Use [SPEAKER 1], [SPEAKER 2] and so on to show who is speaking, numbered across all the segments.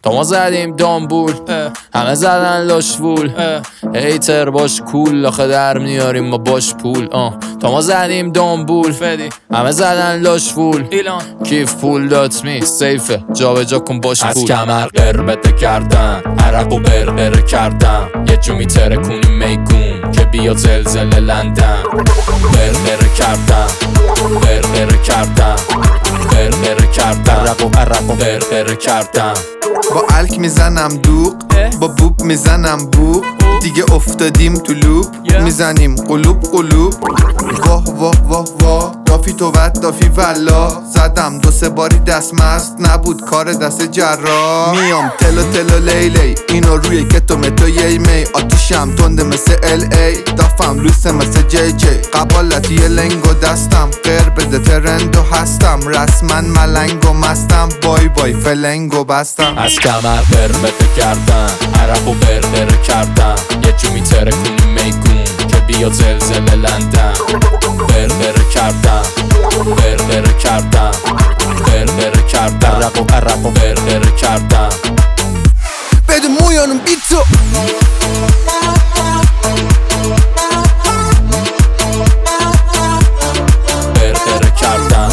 [SPEAKER 1] تا ما زدیم دامبول همه زدن لاشوول هیتر باش کول آخه در میاریم ما باش پول تا ما زدیم دامبول همه زدن لاشوول کیف پول دات می سیفه جا به جا کن باش پول از کمر قربته کردن عرق و برقره کردن یه جو میترکونی میگون که بیا زلزله لندن برقره کردن برقره کردن برقره کردن عرق و برقره کردن
[SPEAKER 2] با الک میزنم دوق با بوب میزنم بوق دیگه افتادیم تو لوپ میزنیم قلوب قلوب واه واه واه واه دافی تو ود دافی والله زدم 2-3 باری دستمست نبود کار دست جراح میام تلو تلو لیلی اینو روی کتو متو یی می آتیشم تنده مثل ال دافم لوسه مثل جی جی قبالتی لنگو دستم غیر بده ترندو هستم رسمن ملنگو مستم بای بای فلنگو بستم
[SPEAKER 1] از کمر قربته کردن عرق و برقره کردن یه جو میترکونی میگون که بیا زلزله لندن برقره کردن برقره کردن برقره کردن عرق و برقره کردن
[SPEAKER 2] بده مویانم بیتو
[SPEAKER 1] برقره کردن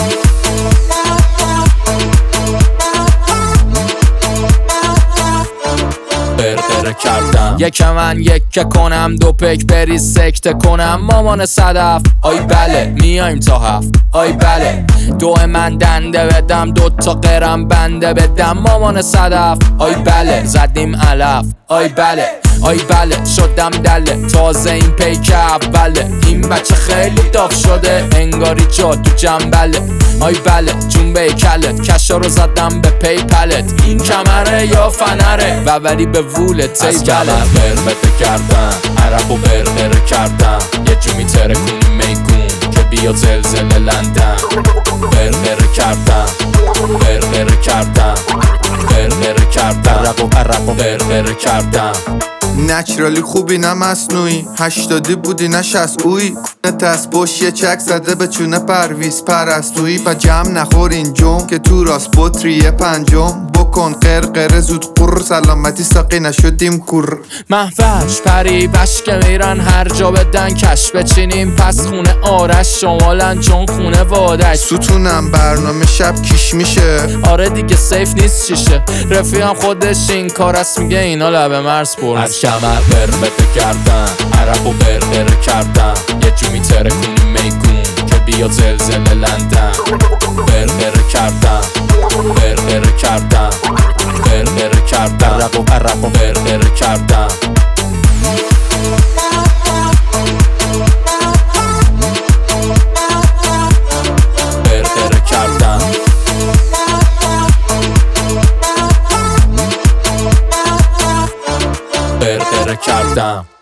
[SPEAKER 1] برقره کردم یک من یک کنم دو پک بریز سکته کنم مامان صدف آی بله میایم تا هفت آی بله دو من دنده بدم 2 تا قرم بنده بدم مامان صدف آی بله زدیم علف آی بله آی بله شدم دله تازه این پیک اوله این بچه خیلی داغ شده انگاری جا تو جنبله آی بله جنبه کلت کشا رو زدم به پی پلت این کمره یا فنره و ولی به وولت ای بله از برقته کردن عرق و برقره کردن یه جو میترکونی میگون که بیا زلزله لندن برقره کردن برقره کردن برقره کردن عرق و برقره کردن
[SPEAKER 2] نچرالی خوبی نه مصنوعی 80 بودی نه 60 اوی نتست باش یه چک زده به چونه پرویز پرستویی با جمع نخور اینجام که تو راست بطری پنجم بکن قرقره زود قر سلامتی ساقی نشدیم کور
[SPEAKER 1] محوش پری بشک میرن هر جا بدن کش بچینیم پس خونه آرش شمالن چون خونه وادش
[SPEAKER 2] ستونم برنامه شب کیش میشه
[SPEAKER 1] آره دیگه سیف نیست چیشه رفیقم خودش این کار است میگه اینا لبه مرز پر از کمر قربته کردن عرق و برقره کردن یه جو میترکونی میگون که بیا زلزله لندن برقره کردن برقره کردن برقره کردن عرق و برقره کردن برقره کردن برقره کردم